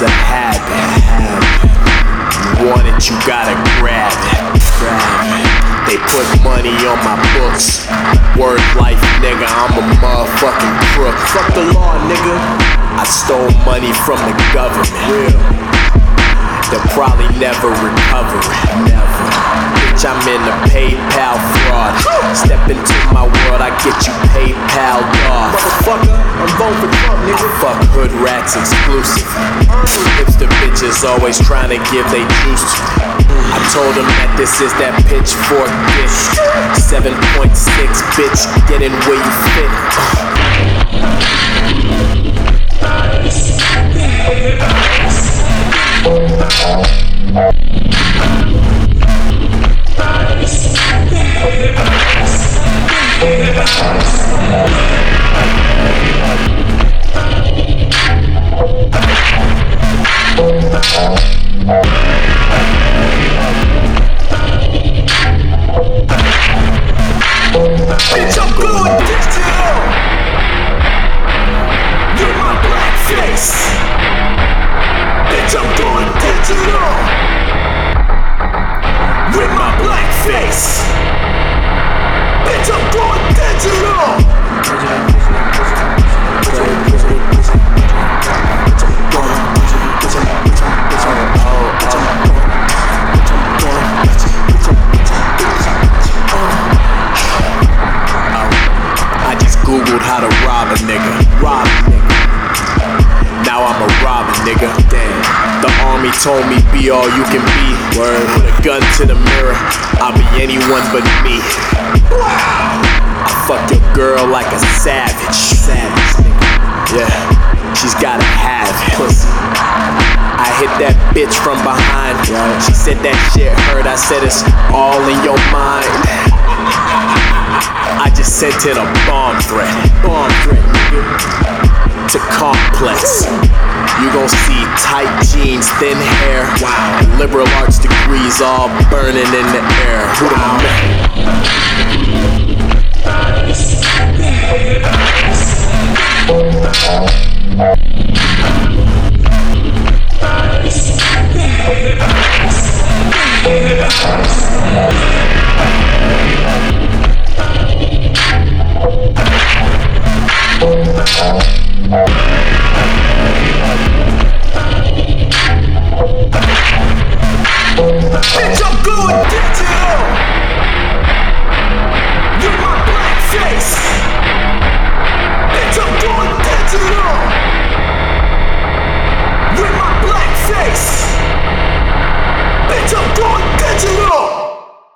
it's a habit. You want it, you gotta grab it. They put money on my books. Word life, nigga, I'm a motherfucking crook. Fuck the law, nigga. I stole money from the government. They'll probably never recover it. Never. Bitch, I'm in the PayPal fraud. Step into my world, I get you PayPal dog. Motherfucker, I'm voting for Trump, nigga. I fuck hood rats exclusive. Hipster bitches always trying to give they juice to me. I told them that this is that pitchfork dish. 7.6, bitch, get in where you fit. Bitch, I'm going digital with my black face. Bitch, I'm going digital with my black face. Bitch, I'm going digital. I just googled how to rob a nigga. Now I'm a robber, nigga. Damn. The army told me be all you can be. Word. Put a gun to the mirror, I'll be anyone but me. I fuck your girl like a savage, nigga. Yeah, she's gotta have it. Pussy. I hit that bitch from behind. She said that shit hurt. I said it's all in your mind. I just sent it a bomb threat, nigga. To Complex. You gon' see tight jeans, thin hair, and liberal arts degrees all burning in the air. Who the